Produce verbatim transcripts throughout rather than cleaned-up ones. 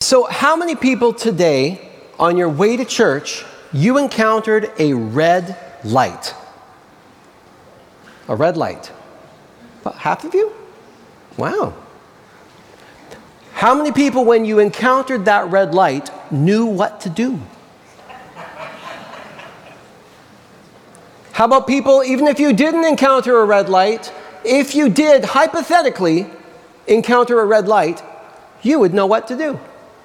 So how many people today, on your way to church, you encountered a red light? A red light. About half of you? Wow. How many people, when you encountered that red light, knew what to do? How about people, even if you didn't encounter a red light, if you did, hypothetically, encounter a red light, you would know what to do?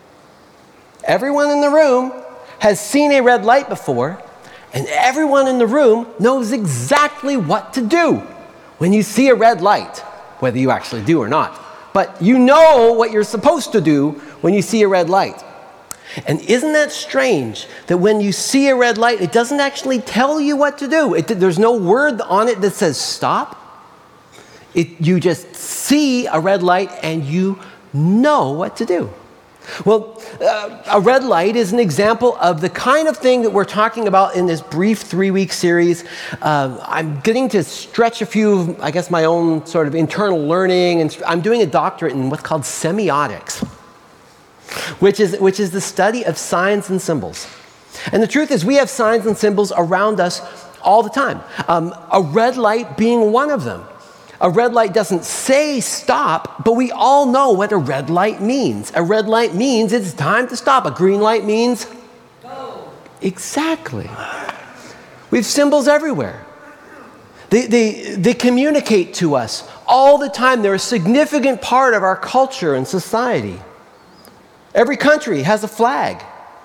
Everyone in the room has seen a red light before, and everyone in the room knows exactly what to do when you see a red light, whether you actually do or not. But you know what you're supposed to do when you see a red light. And isn't that strange that when you see a red light, it doesn't actually tell you what to do? It, there's no word on it that says stop. It, you just see a red light and you know what to do. Well, uh, a red light is an example of the kind of thing that we're talking about in this brief three-week series. Uh, I'm getting to stretch a few of, I guess, my own sort of internal learning, and I'm doing a doctorate in what's called semiotics, which is, which is the study of signs and symbols. And the truth is, we have signs and symbols around us all the time, um, a red light being one of them. A red light doesn't say stop, but we all know what a red light means. A red light means it's time to stop. A green light means go. Exactly. We have symbols everywhere. They, they, they communicate to us all the time. They're a significant part of our culture and society. Every country has a flag.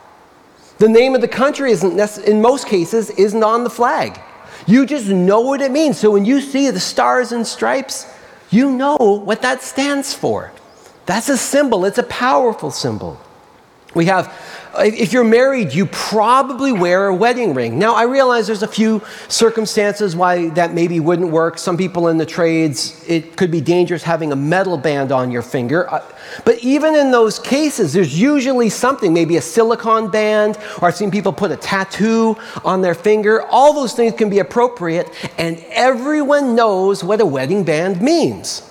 The name of the country isn't nec- in most cases isn't on the flag. You just know what it means. So when you see the stars and stripes, you know what that stands for. That's a symbol. It's a powerful symbol. We have, if you're married, you probably wear a wedding ring. Now, I realize there's a few circumstances why that maybe wouldn't work. Some people in the trades, it could be dangerous having a metal band on your finger. But even in those cases, there's usually something, maybe a silicone band, or I've seen people put a tattoo on their finger. All those things can be appropriate, and everyone knows what a wedding band means.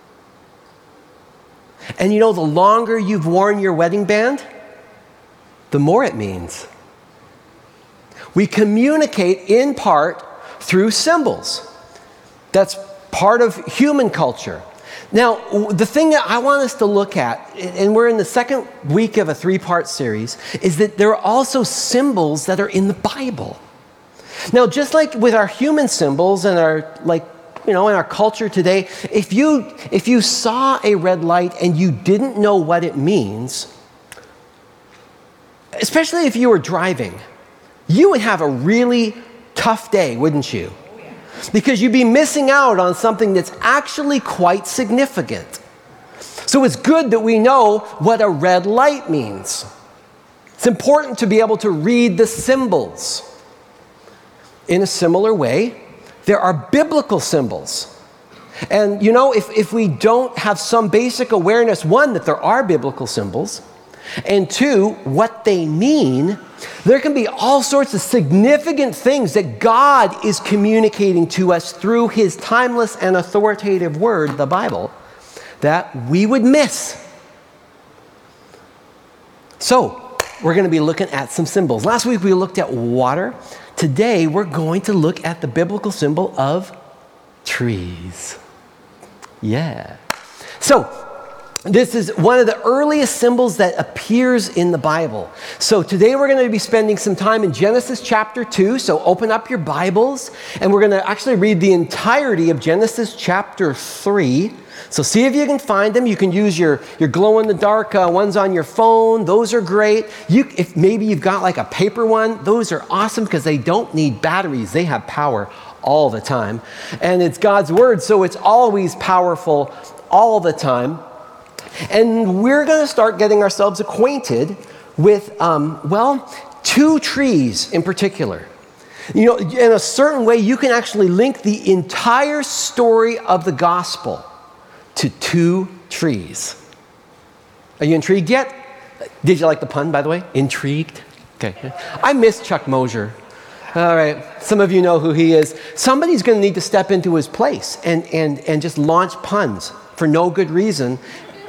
And you know, the longer you've worn your wedding band, the more it means. We communicate in part through symbols. That's part of human culture. Now, the thing that I want us to look at, and we're in the second week of a three-part series, is that there are also symbols that are in the Bible. Now, just like with our human symbols and our, like, you know, in our culture today, if you if you saw a red light and you didn't know what it means, especially if you were driving, you would have a really tough day, wouldn't you? Because you'd be missing out on something that's actually quite significant. So it's good that we know what a red light means. It's important to be able to read the symbols. In a similar way, there are biblical symbols. And you know, if, if we don't have some basic awareness, one, that there are biblical symbols, and two, what they mean, there can be all sorts of significant things that God is communicating to us through His timeless and authoritative word, the Bible, that we would miss. So, we're going to be looking at some symbols. Last week we looked at water. Today we're going to look at the biblical symbol of trees. Yeah. So, this is one of the earliest symbols that appears in the Bible. So today we're going to be spending some time in Genesis chapter two. So open up your Bibles, and we're going to actually read the entirety of Genesis chapter three. So see if you can find them. You can use your, your glow-in-the-dark uh, ones on your phone. Those are great. You, if maybe you've got like a paper one, those are awesome because they don't need batteries. They have power all the time. And it's God's word, so it's always powerful all the time. And we're going to start getting ourselves acquainted with, um, well, two trees in particular. You know, in a certain way, you can actually link the entire story of the gospel to two trees. Are you intrigued yet? Did you like the pun, by the way? Intrigued? Okay. I miss Chuck Mosier. All right. Some of you know who he is. Somebody's going to need to step into his place and, and, and just launch puns for no good reason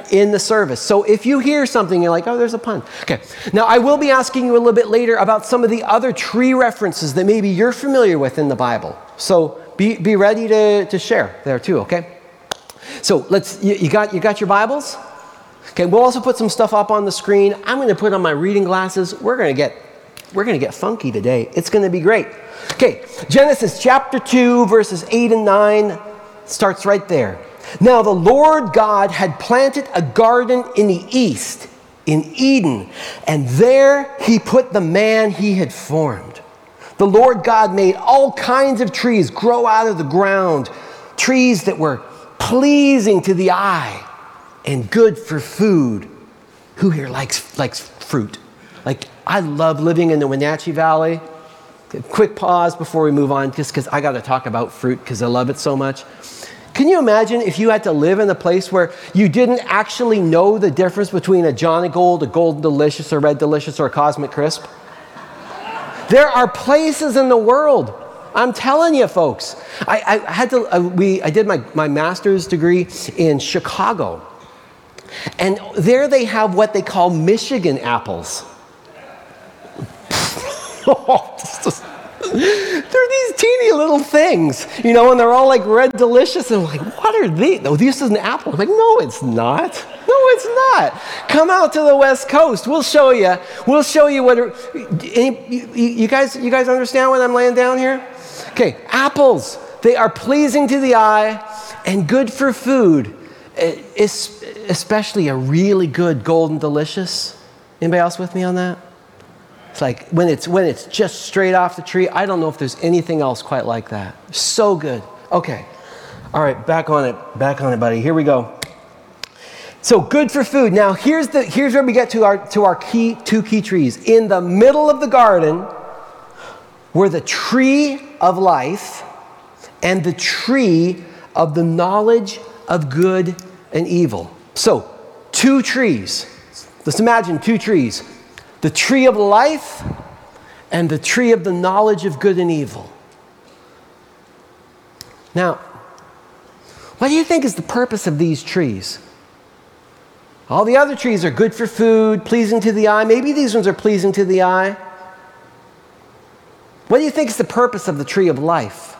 in the service. So if you hear something, you're like, oh, there's a pun. Okay. Now, I will be asking you a little bit later about some of the other tree references that maybe you're familiar with in the Bible. So be, be ready to, to share there too, okay? So let's, you, you got, you got your Bibles? Okay, we'll also put some stuff up on the screen. I'm going to put on my reading glasses. We're going to get, we're going to get funky today. It's going to be great. Okay, Genesis chapter two, verses eight and nine starts right there. Now the Lord God had planted a garden in the east, in Eden, and there he put the man he had formed. The Lord God made all kinds of trees grow out of the ground, trees that were pleasing to the eye and good for food. Who here likes, likes fruit? Like, I love living in the Wenatchee Valley. Quick pause before we move on, just because I got to talk about fruit because I love it so much. Can you imagine if you had to live in a place where you didn't actually know the difference between a Johnny Gold, a Golden Delicious, a Red Delicious, or a Cosmic Crisp? There are places in the world. I'm telling you, folks. I, I had to. Uh, we. I did my, my master's degree in Chicago, and there they have what they call Michigan apples. They're these teeny little things, you know, and they're all like Red Delicious. And I'm like, what are these? Oh, this is an apple. I'm like, no, it's not. No, it's not. Come out to the West Coast. We'll show you. We'll show you what. Are, you, you guys, you guys understand what I'm laying down here? Okay, apples. They are pleasing to the eye and good for food. It's especially a really good Golden Delicious. Anybody else with me on that? It's like when it's when it's just straight off the tree. I don't know if there's anything else quite like that. So good. Okay. All right, back on it. Back on it, buddy. Here we go. So good for food. Now here's the here's where we get to our to our key two key trees. In the middle of the garden were the tree of life and the tree of the knowledge of good and evil. So, two trees. Let's imagine two trees. The tree of life and the tree of the knowledge of good and evil. Now, what do you think is the purpose of these trees? All the other trees are good for food, pleasing to the eye. Maybe these ones are pleasing to the eye. What do you think is the purpose of the tree of life?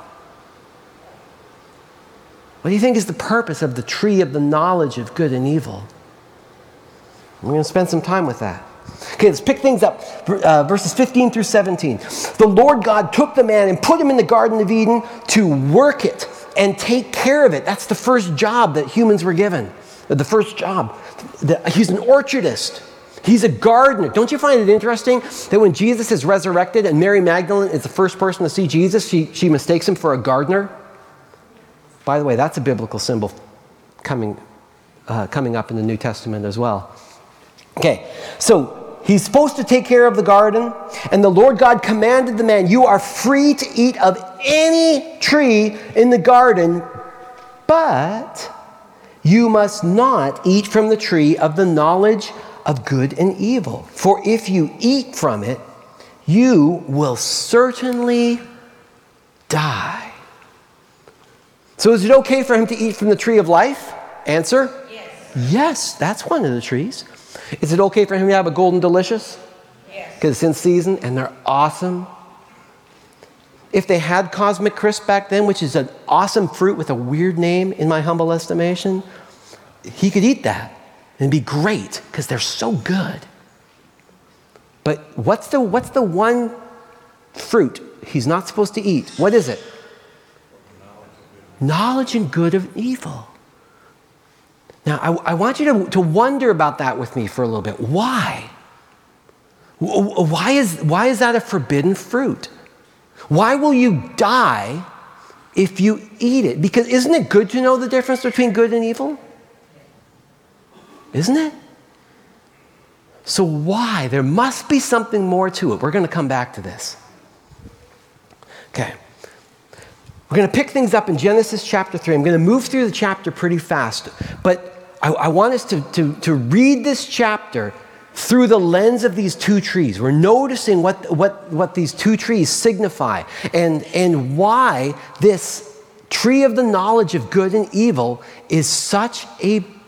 What do you think is the purpose of the tree of the knowledge of good and evil? We're going to spend some time with that. Okay, let's pick things up. Uh, verses fifteen through seventeen. The Lord God took the man and put him in the Garden of Eden to work it and take care of it. That's the first job that humans were given. The first job. He's an orchardist. He's a gardener. Don't you find it interesting that when Jesus is resurrected and Mary Magdalene is the first person to see Jesus, she, she mistakes him for a gardener? By the way, that's a biblical symbol coming, uh, coming up in the New Testament as well. Okay, so he's supposed to take care of the garden, and the Lord God commanded the man, you are free to eat of any tree in the garden, but you must not eat from the tree of the knowledge of good and evil. For if you eat from it, you will certainly die. So is it okay for him to eat from the tree of life? Answer? Yes. Yes, that's one of the trees. Is it okay for him to have a Golden Delicious? Yes. Because it's in season and they're awesome. If they had Cosmic Crisp back then, which is an awesome fruit with a weird name in my humble estimation, he could eat that and be great because they're so good. But what's the what's the one fruit he's not supposed to eat? What is it? Knowledge and good and evil. Now, I, I want you to, to wonder about that with me for a little bit. Why? Why is, why is that a forbidden fruit? Why will you die if you eat it? Because isn't it good to know the difference between good and evil? Isn't it? So why? There must be something more to it. We're going to come back to this. Okay. We're going to pick things up in Genesis chapter three. I'm going to move through the chapter pretty fast, but I, I want us to, to, to read this chapter through the lens of these two trees. We're noticing what, what, what these two trees signify and, and why this tree of the knowledge of good and evil is such a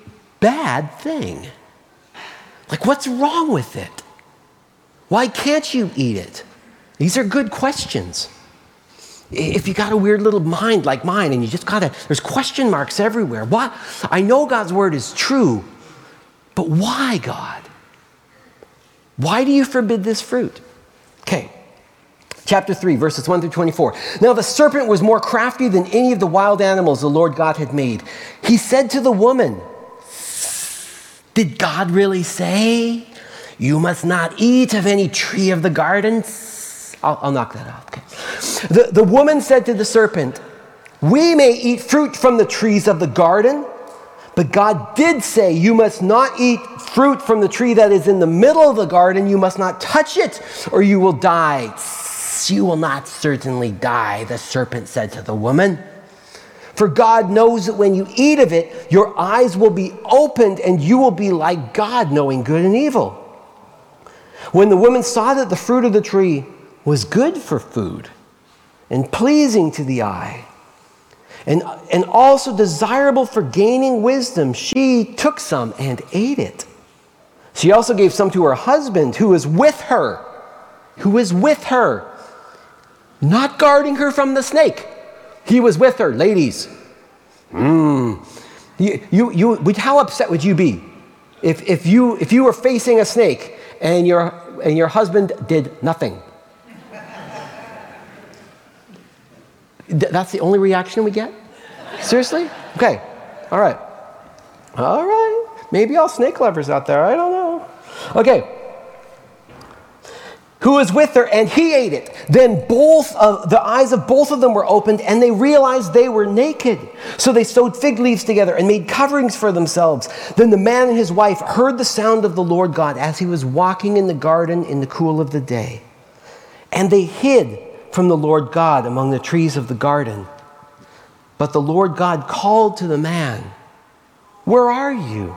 bad thing? Like, what's wrong with it? Why can't you eat it? These are good questions. If you got a weird little mind like mine and you just gotta, there's question marks everywhere. Why? I know God's word is true, but why, God? Why do you forbid this fruit? Okay, chapter three, verses one through twenty-four. Now the serpent was more crafty than any of the wild animals the Lord God had made. He said to the woman, did God really say, you must not eat of any tree of the garden? I'll, I'll knock that off. Okay. The, the woman said to the serpent, we may eat fruit from the trees of the garden, but God did say, you must not eat fruit from the tree that is in the middle of the garden. You must not touch it, or you will die. You will not certainly die, the serpent said to the woman. For God knows that when you eat of it, your eyes will be opened, and you will be like God, knowing good and evil. When the woman saw that the fruit of the tree was good for food and pleasing to the eye, and, and also desirable for gaining wisdom, she took some and ate it. She also gave some to her husband who was with her, who was with her, not guarding her from the snake. He was with her. Ladies, mm, you, you, you, how upset would you be if, if, you, if you were facing a snake and your, and your husband did nothing? That's the only reaction we get? Seriously? Okay. All right. All right. Maybe all snake lovers out there. I don't know. Okay. Who was with her, and he ate it. Then both of the eyes of both of them were opened, and they realized they were naked. So they sewed fig leaves together and made coverings for themselves. Then the man and his wife heard the sound of the Lord God as he was walking in the garden in the cool of the day. And they hid from the Lord God among the trees of the garden. But the Lord God called to the man, where are you?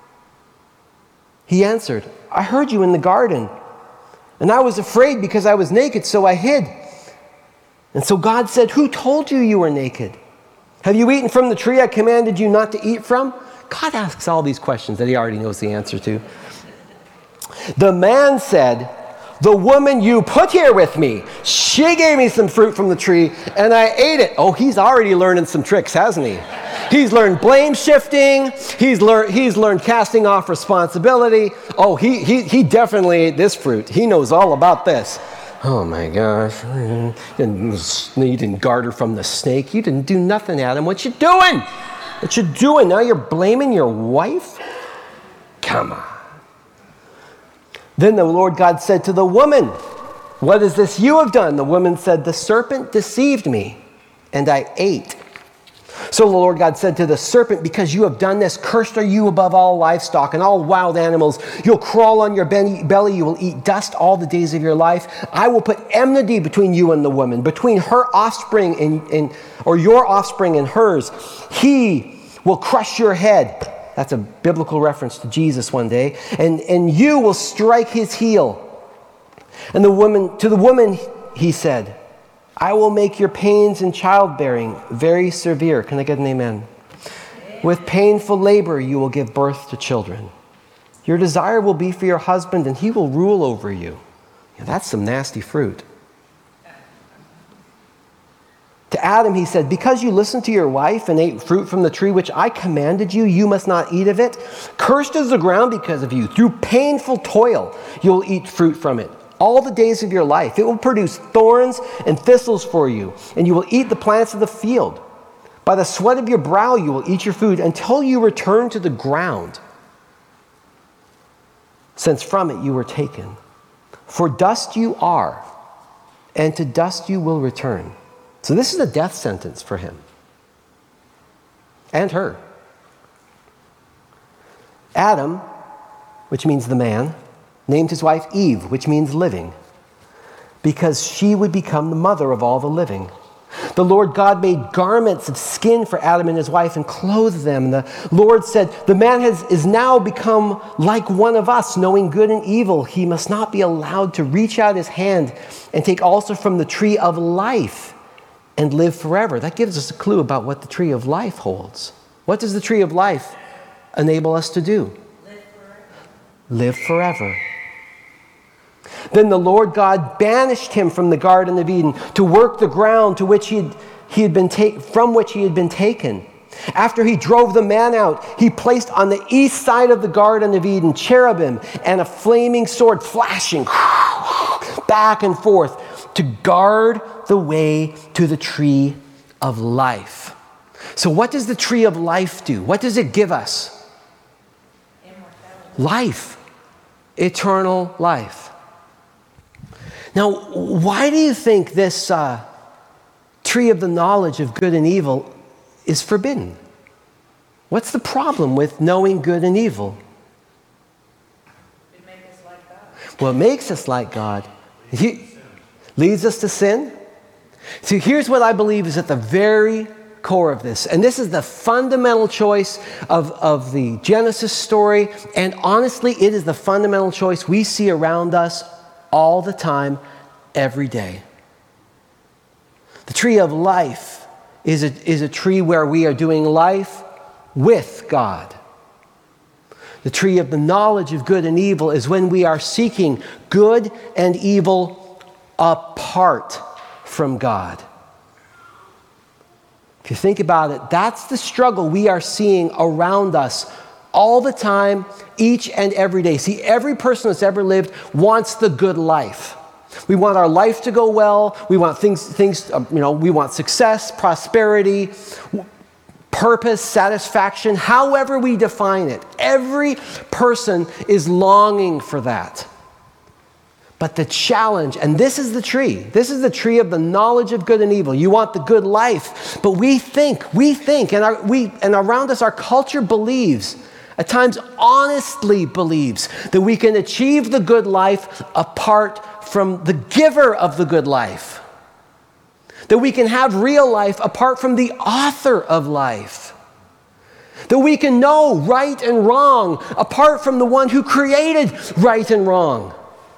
He answered, I heard you in the garden, and I was afraid because I was naked, so I hid. And so God said, who told you you were naked? Have you eaten from the tree I commanded you not to eat from? God asks all these questions that he already knows the answer to. The man said, the woman you put here with me, she gave me some fruit from the tree, and I ate it. Oh, he's already learning some tricks, hasn't he? He's learned blame shifting. He's learned he's learned casting off responsibility. Oh, he he he definitely ate this fruit. He knows all about this. Oh my gosh! You didn't guard her from the snake. You didn't do nothing, Adam. What you doing? What you doing? Now you're blaming your wife? Come on. Then the Lord God said to the woman, what is this you have done? The woman said, the serpent deceived me, and I ate. So the Lord God said to the serpent, because you have done this, cursed are you above all livestock and all wild animals. You'll crawl on your belly, you will eat dust all the days of your life. I will put enmity between you and the woman, between her offspring and, and or your offspring and hers. He will crush your head. That's a biblical reference to Jesus one day. And, and you will strike his heel. And the woman, to the woman, he said, I will make your pains in childbearing very severe. Can I get an amen? With painful labor, you will give birth to children. Your desire will be for your husband, and he will rule over you. Yeah, that's some nasty fruit. To Adam, he said, because you listened to your wife and ate fruit from the tree which I commanded you, you must not eat of it. Cursed is the ground because of you. Through painful toil, you'll eat fruit from it all the days of your life. It will produce thorns and thistles for you, and you will eat the plants of the field. By the sweat of your brow, you will eat your food until you return to the ground, since from it you were taken. For dust you are, and to dust you will return. So this is a death sentence for him and her. Adam, which means the man, named his wife Eve, which means living, because she would become the mother of all the living. The Lord God made garments of skin for Adam and his wife and clothed them. And the Lord said, the man has, is now become like one of us, knowing good and evil. He must not be allowed to reach out his hand and take also from the tree of life and live forever. That gives us a clue about what the tree of life holds. What does the tree of life enable us to do? Live forever. Live forever. Then the Lord God banished him from the Garden of Eden to work the ground to which he had, he had been ta- from which he had been taken. After he drove the man out, he placed on the east side of the Garden of Eden cherubim and a flaming sword flashing back and forth to guard the way to the tree of life. So what does the tree of life do? What does it give us? Immortality. Life. Eternal life. Now, why do you think this uh, tree of the knowledge of good and evil is forbidden? What's the problem with knowing good and evil? It makes us like God. Well, it makes us like God. It leads us to sin. See, here's what I believe is at the very core of this. And this is the fundamental choice of, of the Genesis story. And honestly, it is the fundamental choice we see around us all the time, every day. The tree of life is a, is a tree where we are doing life with God. The tree of the knowledge of good and evil is when we are seeking good and evil apart from God. If you think about it, that's the struggle we are seeing around us all the time, each and every day. See, every person that's ever lived wants the good life. We want our life to go well. We want things, things, you know, we want success, prosperity, purpose, satisfaction, however we define it. Every person is longing for that. But the challenge, and this is the tree, this is the tree of the knowledge of good and evil. You want the good life, but we think, we think, and, our, we, and around us our culture believes, at times honestly believes, that we can achieve the good life apart from the giver of the good life. That we can have real life apart from the author of life. That we can know right and wrong apart from the one who created right and wrong.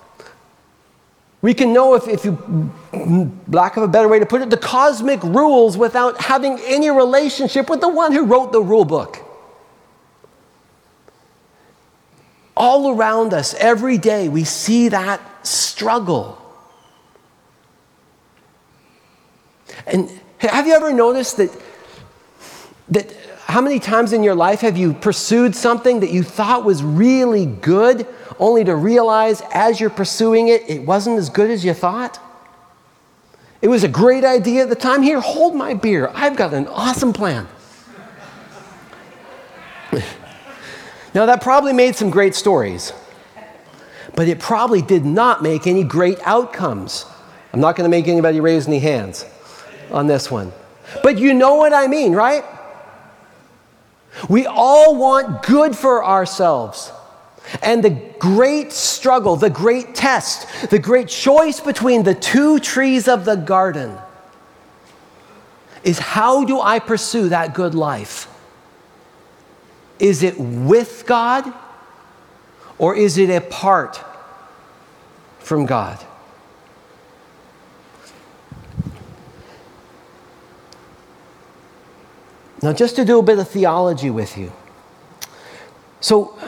We can know, if, if you, lack of a better way to put it, the cosmic rules without having any relationship with the one who wrote the rule book. All around us, every day, we see that struggle. And have you ever noticed that, that how many times in your life have you pursued something that you thought was really good, only to realize as you're pursuing it, it wasn't as good as you thought? It was a great idea at the time. Here, hold my beer. I've got an awesome plan. Now, that probably made some great stories, but it probably did not make any great outcomes. I'm not going to make anybody raise any hands on this one. But you know what I mean, right? We all want good for ourselves. And the great struggle, the great test, the great choice between the two trees of the garden is, how do I pursue that good life? Is it with God, or is it apart from God? Now, just to do a bit of theology with you. So,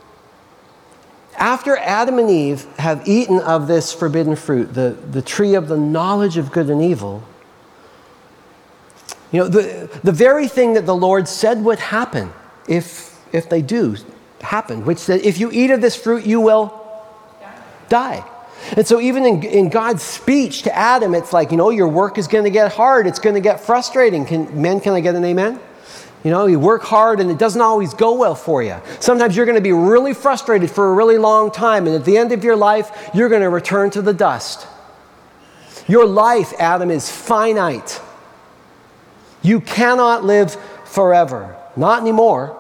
after Adam and Eve have eaten of this forbidden fruit, the, the tree of the knowledge of good and evil, you know, the, the very thing that the Lord said would happen if, if they do happen, which said, if you eat of this fruit, you will die. And so even in, in God's speech to Adam, it's like, you know, your work is going to get hard. It's going to get frustrating. Can, men, can I get an amen? You know, you work hard and it doesn't always go well for you. Sometimes you're going to be really frustrated for a really long time. And at the end of your life, you're going to return to the dust. Your life, Adam, is finite. You cannot live forever. Not anymore.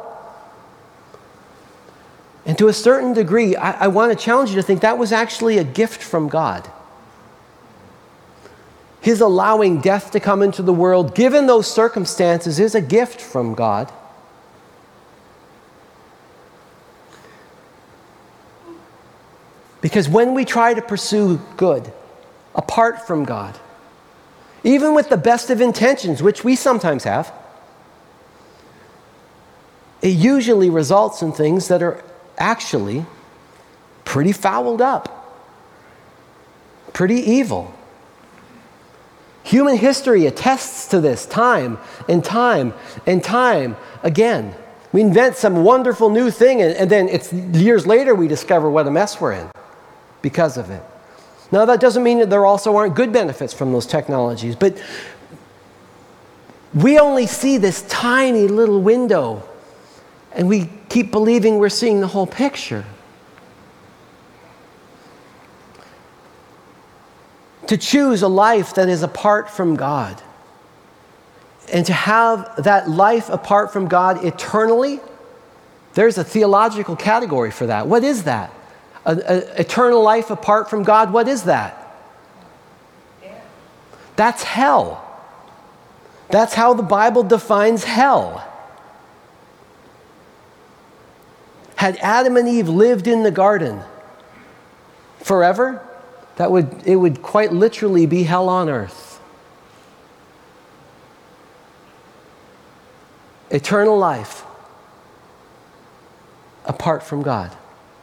And to a certain degree, I, I want to challenge you to think that was actually a gift from God. His allowing death to come into the world, given those circumstances, is a gift from God. Because when we try to pursue good apart from God, even with the best of intentions, which we sometimes have, it usually results in things that are actually pretty fouled up, pretty evil. Human history attests to this time and time and time again. We invent some wonderful new thing, and, and then it's years later we discover what a mess we're in because of it. Now, that doesn't mean that there also aren't good benefits from those technologies, but we only see this tiny little window, and we keep believing we're seeing the whole picture. To choose a life that is apart from God, and to have that life apart from God eternally, there's a theological category for that. What is that? A, a, eternal life apart from God, what is that? That's hell. That's how the Bible defines hell. Had Adam and Eve lived in the garden forever, that would it would quite literally be hell on earth. Eternal life apart from God.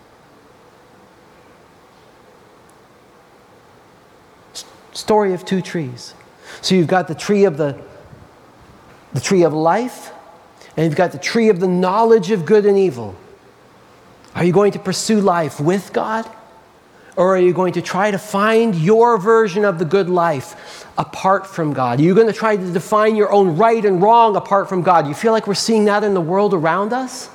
Story of two trees. So you've got the tree of the the tree of life, and you've got the tree of the knowledge of good and evil. Are you going to pursue life with God? Or are you going to try to find your version of the good life apart from God? Are you going to try to define your own right and wrong apart from God? You feel like we're seeing that in the world around us?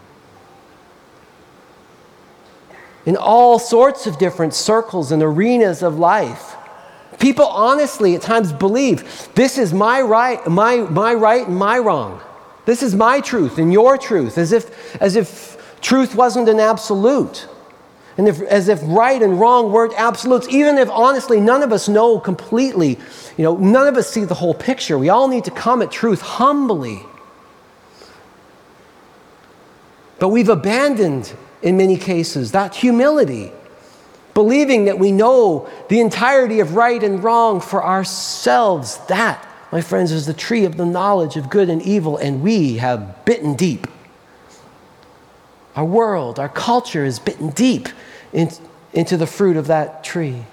In all sorts of different circles and arenas of life. People honestly at times believe this is my right, my, my right and my wrong. This is my truth and your truth, as if, as if truth wasn't an absolute. And if, as if right and wrong weren't absolutes, even if honestly none of us know completely, you know, none of us see the whole picture. We all need to come at truth humbly. But we've abandoned, in many cases, that humility, believing that we know the entirety of right and wrong for ourselves. That, my friends, is the tree of the knowledge of good and evil, and we have bitten deep. Our world, our culture is bitten deep in, into the fruit of that tree.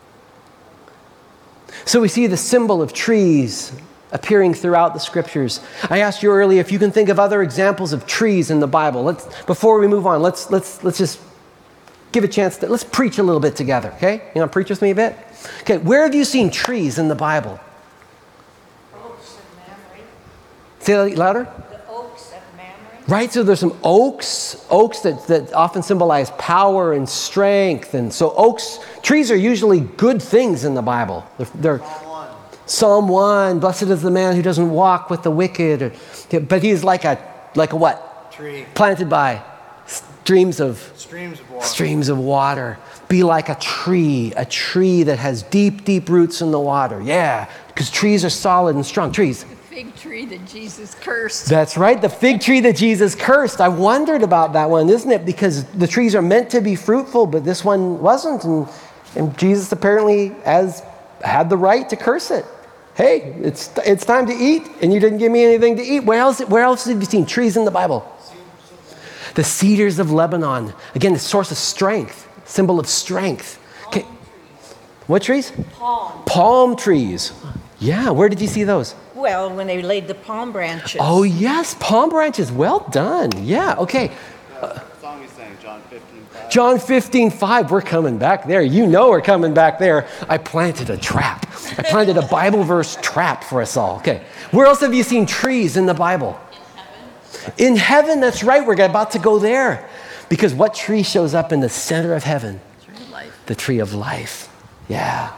So we see the symbol of trees appearing throughout the scriptures. I asked you earlier if you can think of other examples of trees in the Bible. Let's, before we move on, let's, let's, let's just give a chance to, let's preach a little bit together, okay? You want to preach with me a bit? Okay, where have you seen trees in the Bible? Oaks of Mamre. Say that louder. The oaks of Mamre. Right, so there's some oaks, oaks that, that often symbolize power and strength. And so oaks, trees are usually good things in the Bible. They're, they're Psalm one. Psalm one, blessed is the man who doesn't walk with the wicked, or, but he's like a, like a what? Tree. Planted by streams of Streams of water. streams of water. Be like a tree, a tree that has deep, deep roots in the water. Yeah, because trees are solid and strong. Trees. The fig tree that Jesus cursed. That's right, the fig tree that Jesus cursed. I wondered about that one, isn't it? Because the trees are meant to be fruitful, but this one wasn't. And, and Jesus apparently has had the right to curse it. Hey, it's it's time to eat, and you didn't give me anything to eat. Where else, where else have you seen trees in the Bible? The cedars of Lebanon. Again, the source of strength, symbol of strength. Okay. What trees? Palm. Palm trees. Yeah, where did you see those? Well, when they laid the palm branches. Oh, yes, palm branches. Well done. Yeah, okay. Uh, song he's saying, John fifteen five. John fifteen five, we're coming back there. You know we're coming back there. I planted a trap. I planted a Bible verse trap for us all. Okay. Where else have you seen trees in the Bible? In heaven, that's right. We're about to go there. Because what tree shows up in the center of heaven? Tree of life. The tree of life. Yeah.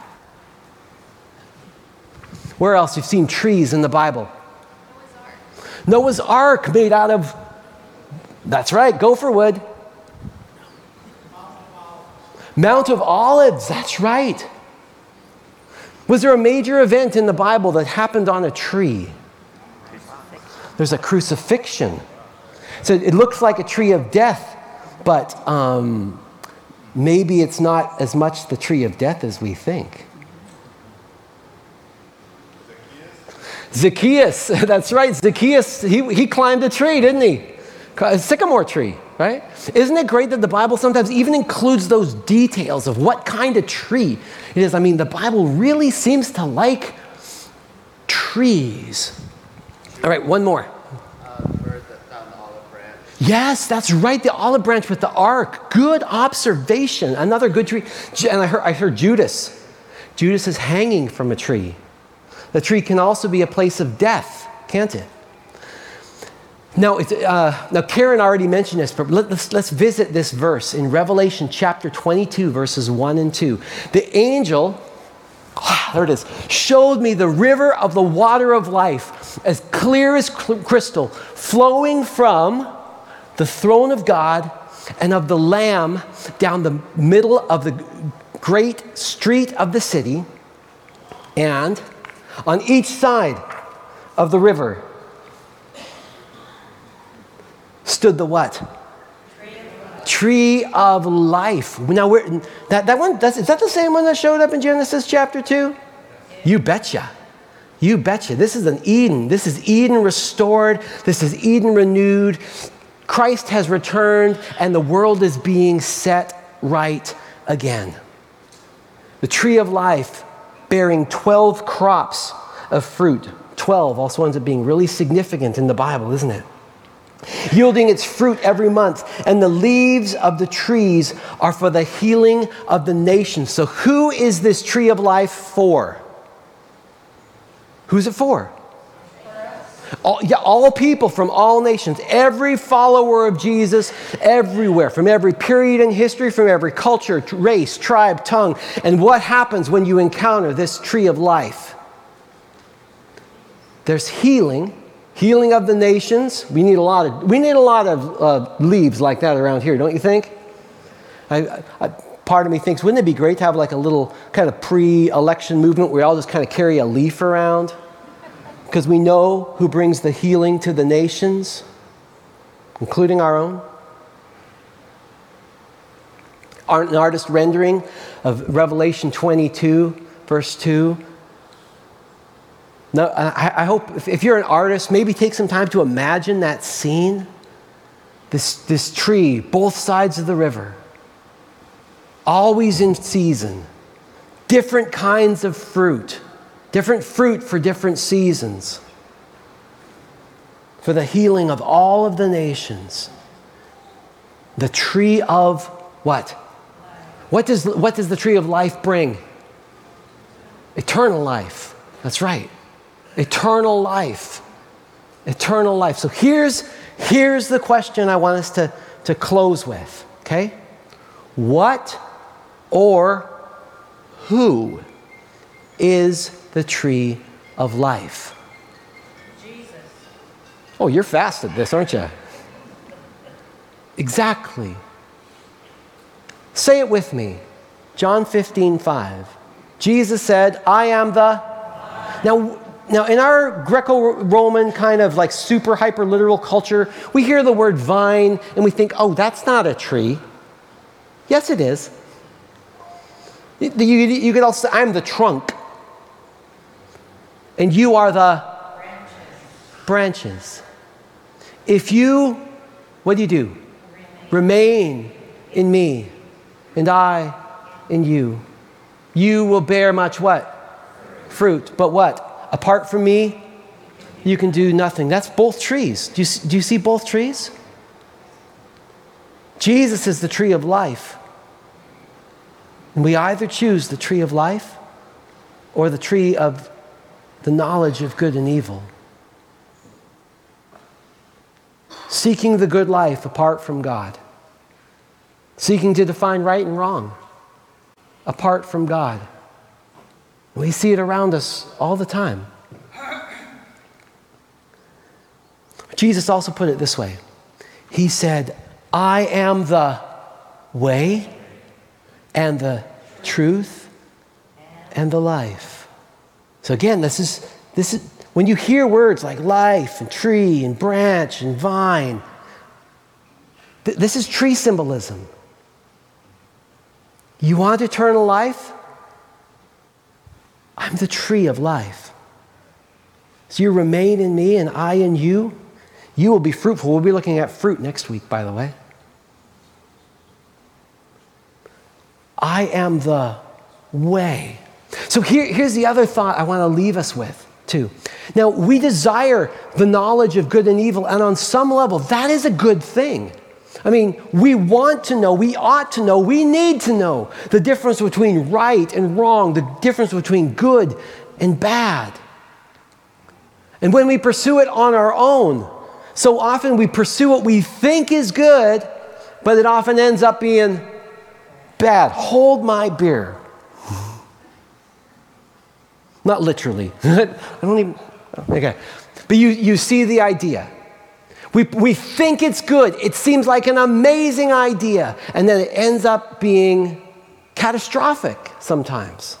Where else? You've seen trees in the Bible. Noah's Ark. Noah's Ark made out of, that's right, gopher wood. Mount of Olives, that's right. Was there a major event in the Bible that happened on a tree? There's a crucifixion. So it looks like a tree of death, but um, maybe it's not as much the tree of death as we think. Zacchaeus, that's right. Zacchaeus, he, he climbed a tree, didn't he? A sycamore tree, right? Isn't it great that the Bible sometimes even includes those details of what kind of tree it is? I mean, the Bible really seems to like trees. All right, one more. Uh, the bird that found the olive branch. Yes, that's right, the olive branch with the ark. Good observation. Another good tree. And I heard, I heard Judas. Judas is hanging from a tree. The tree can also be a place of death, can't it? Now, it's, uh, now Karen already mentioned this, but let, let's, let's visit this verse in Revelation chapter twenty-two, verses one and two. The angel, ah, there it is, showed me the river of the water of life, as clear as crystal, flowing from the throne of God and of the Lamb down the middle of the great street of the city, and on each side of the river stood the what? Tree of life. Tree of life. Now, we're, that, that one, that's, is that the same one that showed up in Genesis chapter two? You betcha. You betcha. This is an Eden. This is Eden restored. This is Eden renewed. Christ has returned, and the world is being set right again. The tree of life bearing twelve crops of fruit. twelve also ends up being really significant in the Bible, isn't it? Yielding its fruit every month, and the leaves of the trees are for the healing of the nations. So who is this tree of life for? Who's it for? All, yeah, all people from all nations, every follower of Jesus, everywhere, from every period in history, from every culture, race, tribe, tongue. And what happens when you encounter this tree of life? There's healing. Healing of the nations. We need a lot of we need a lot of uh, leaves like that around here, don't you think? I, I, part of me thinks, wouldn't it be great to have like a little kind of pre-election movement where we all just kind of carry a leaf around? Because we know who brings the healing to the nations, including our own. An artist rendering of Revelation twenty-two, verse two. No, I, I hope if, if you're an artist, maybe take some time to imagine that scene. This, this tree, both sides of the river, always in season, different kinds of fruit, different fruit for different seasons, for the healing of all of the nations. The tree of what? What does, what does the tree of life bring? Eternal life. That's right. Eternal life. Eternal life. So here's, here's the question I want us to, to close with, okay? What or who is the tree of life? Jesus. Oh, you're fast at this, aren't you? Exactly. Say it with me. John fifteen five. Jesus said, I am the... Now, Now, in our Greco-Roman kind of like super hyper literal culture, we hear the word vine and we think, oh, that's not a tree. Yes, it is. You, you, you could also say, I'm the trunk. And you are the branches. branches. If you, what do you do? Remain. Remain in me, and I in you. You will bear much what? Fruit. But what? Apart from me, you can do nothing. That's both trees. Do you, do you see both trees? Jesus is the tree of life. And we either choose the tree of life or the tree of the knowledge of good and evil. Seeking the good life apart from God. Seeking to define right and wrong apart from God. We see it around us all the time. Jesus also put it this way. He said, I am the way and the truth and the life. So again, this is, this is when you hear words like life and tree and branch and vine, th- this is tree symbolism. You want eternal life? I'm the tree of life. So you remain in me and I in you. you will be fruitful. We'll be looking at fruit next week, by the way. I am the way. So here, here's the other thought I want to leave us with, too. Now, we desire the knowledge of good and evil, and on some level, that is a good thing. I mean, we want to know, we ought to know, we need to know the difference between right and wrong, the difference between good and bad. And when we pursue it on our own, so often we pursue what we think is good, but it often ends up being bad. Hold my beer. Not literally. I don't even, okay. But you, you see the idea. We, we think it's good. It seems like an amazing idea. And then it ends up being catastrophic sometimes.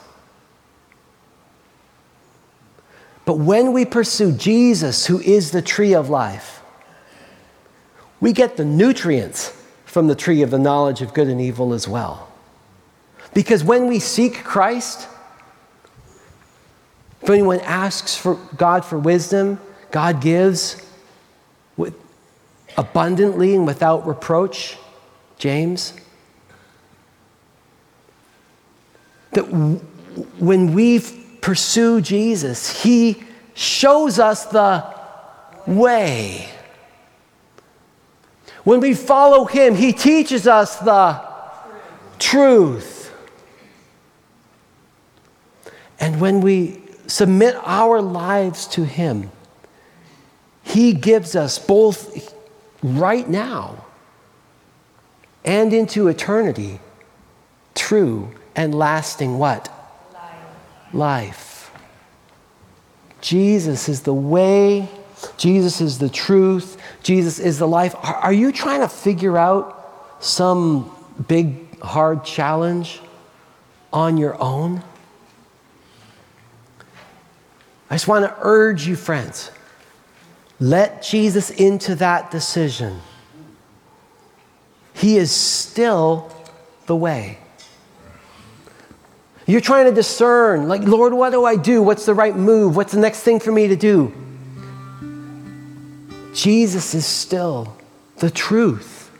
But when we pursue Jesus, who is the tree of life, we get the nutrients from the tree of the knowledge of good and evil as well. Because when we seek Christ, if anyone asks for God for wisdom, God gives with abundantly and without reproach, James. That w- when we pursue Jesus, he shows us the way. When we follow him, he teaches us the truth. And when we submit our lives to him, he gives us both right now and into eternity true and lasting what? Life. Life. Jesus is the way. Jesus is the truth. Jesus is the life. Are, are you trying to figure out some big, hard challenge on your own? I just want to urge you, friends, let Jesus into that decision. He is still the way. You're trying to discern, like, Lord, what do I do? What's the right move? What's the next thing for me to do? Jesus is still the truth.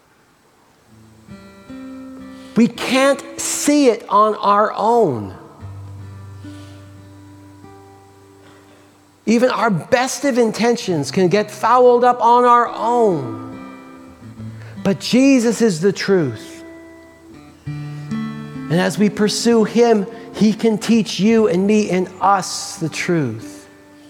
We can't see it on our own. Even our best of intentions can get fouled up on our own. But Jesus is the truth. And as we pursue him, he can teach you and me and us the truth.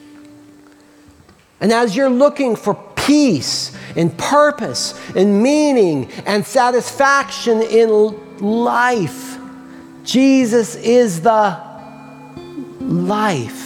And as you're looking for peace and purpose and meaning and satisfaction in life, Jesus is the life.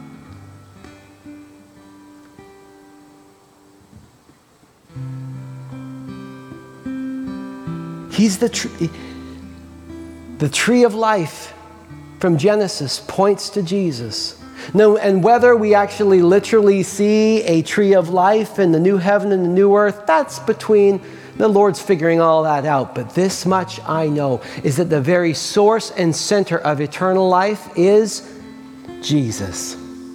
He's the tree. The tree of life from Genesis points to Jesus. No, and whether we actually literally see a tree of life in the new heaven and the new earth, that's between the Lord's figuring all that out. But this much I know, is that the very source and center of eternal life is Jesus.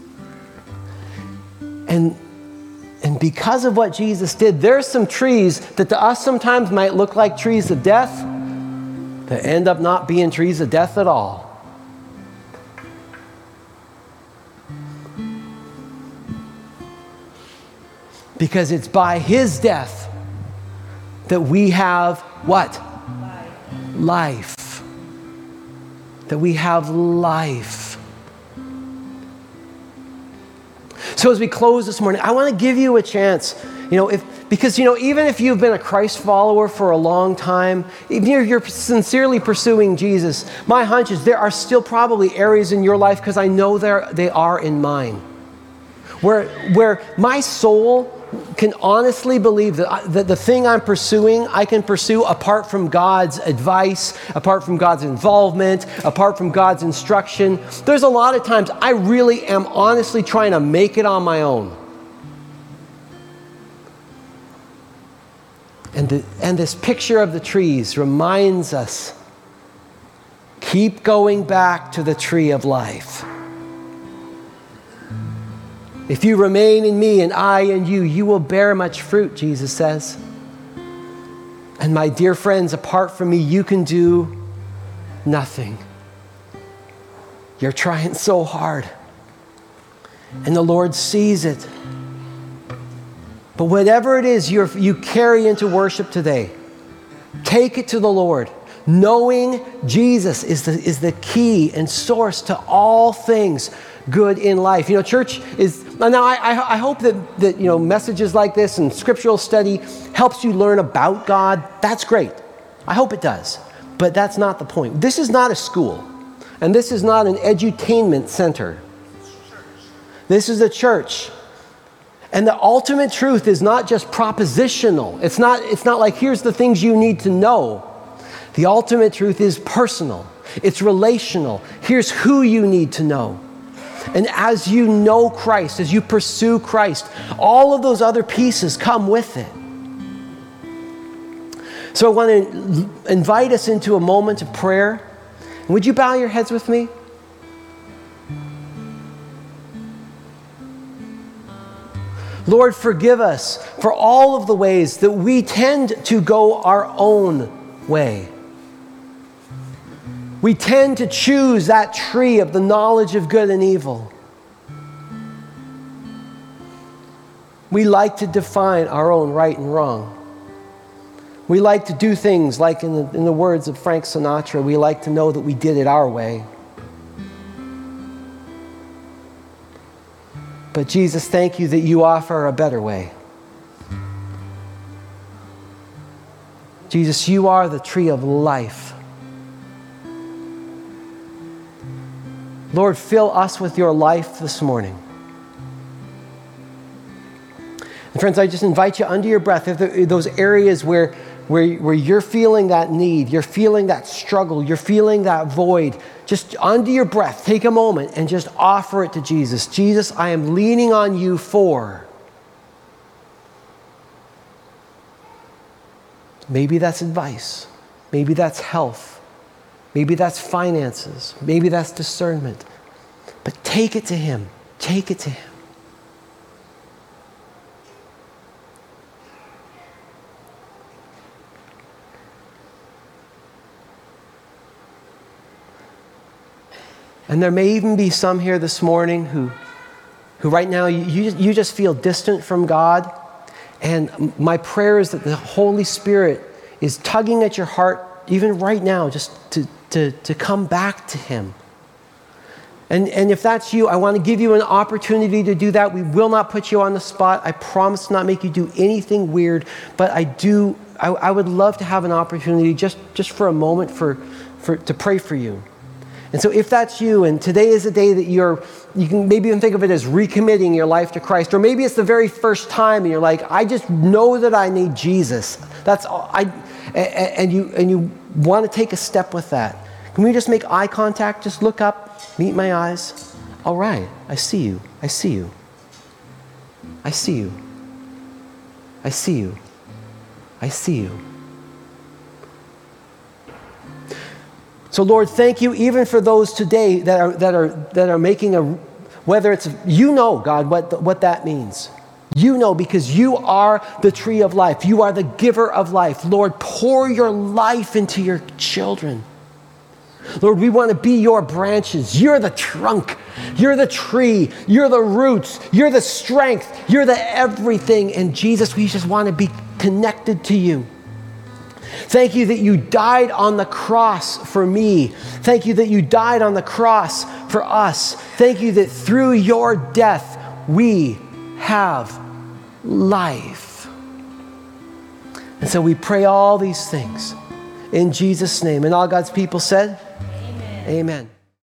And And because of what Jesus did, there's some trees that to us sometimes might look like trees of death that end up not being trees of death at all. Because it's by his death that we have what? Life. Life. That we have life. So as we close this morning, I want to give you a chance, you know, if because, you know, even if you've been a Christ follower for a long time, even if you're sincerely pursuing Jesus, my hunch is there are still probably areas in your life, because I know there they are in mine, where where my soul can honestly believe that, I, that the thing I'm pursuing, I can pursue apart from God's advice, apart from God's involvement, apart from God's instruction. There's a lot of times I really am honestly trying to make it on my own. And, the, and this picture of the trees reminds us, keep going back to the tree of life. If you remain in me and I in you, you will bear much fruit, Jesus says. And my dear friends, apart from me, you can do nothing. You're trying so hard. And the Lord sees it. But whatever it is you're, you carry into worship today, take it to the Lord. Knowing Jesus is the, is the key and source to all things good in life. You know, church is, now I, I hope that, that, you know, messages like this and scriptural study helps you learn about God. That's great. I hope it does. But that's not the point. This is not a school. And this is not an edutainment center. This is a church. And the ultimate truth is not just propositional. It's not, it's not like, here's the things you need to know. The ultimate truth is personal. It's relational. Here's who you need to know. And as you know Christ, as you pursue Christ, all of those other pieces come with it. So I want to invite us into a moment of prayer. Would you bow your heads with me? Lord, forgive us for all of the ways that we tend to go our own way. We tend to choose that tree of the knowledge of good and evil. We like to define our own right and wrong. We like to do things like in the, in the words of Frank Sinatra, we like to know that we did it our way. But Jesus, thank you that you offer a better way. Jesus, you are the tree of life. Lord, fill us with your life this morning. And friends, I just invite you under your breath, if there, those areas where, where, where you're feeling that need, you're feeling that struggle, you're feeling that void, just under your breath, take a moment and just offer it to Jesus. Jesus, I am leaning on you for. Maybe that's advice. Maybe that's health. Maybe that's finances. Maybe that's discernment. But take it to him. Take it to him. And there may even be some here this morning who, who right now, you, you just feel distant from God. And my prayer is that the Holy Spirit is tugging at your heart, even right now, just to, to, to come back to him. And, and if that's you, I want to give you an opportunity to do that. We will not put you on the spot. I promise to not make you do anything weird. But I do, I, I would love to have an opportunity just, just for a moment for, for, to pray for you. And so if that's you, and today is a day that you're, you can maybe even think of it as recommitting your life to Christ, or maybe it's the very first time and you're like, I just know that I need Jesus. That's all I, and you, and you want to take a step with that. Can we just make eye contact? Just look up, meet my eyes. All right, I see you. I see you. I see you. I see you. I see you. So Lord, thank you even for those today that are that are that are making a, whether it's, you know, God, what what that means. You know, because you are the tree of life. You are the giver of life. Lord, pour your life into your children. Lord, we want to be your branches. You're the trunk. You're the tree. You're the roots. You're the strength. You're the everything. And Jesus, we just want to be connected to you. Thank you that you died on the cross for me. Thank you that you died on the cross for us. Thank you that through your death, we have life. And so we pray all these things in Jesus' name. And all God's people said, Amen. Amen.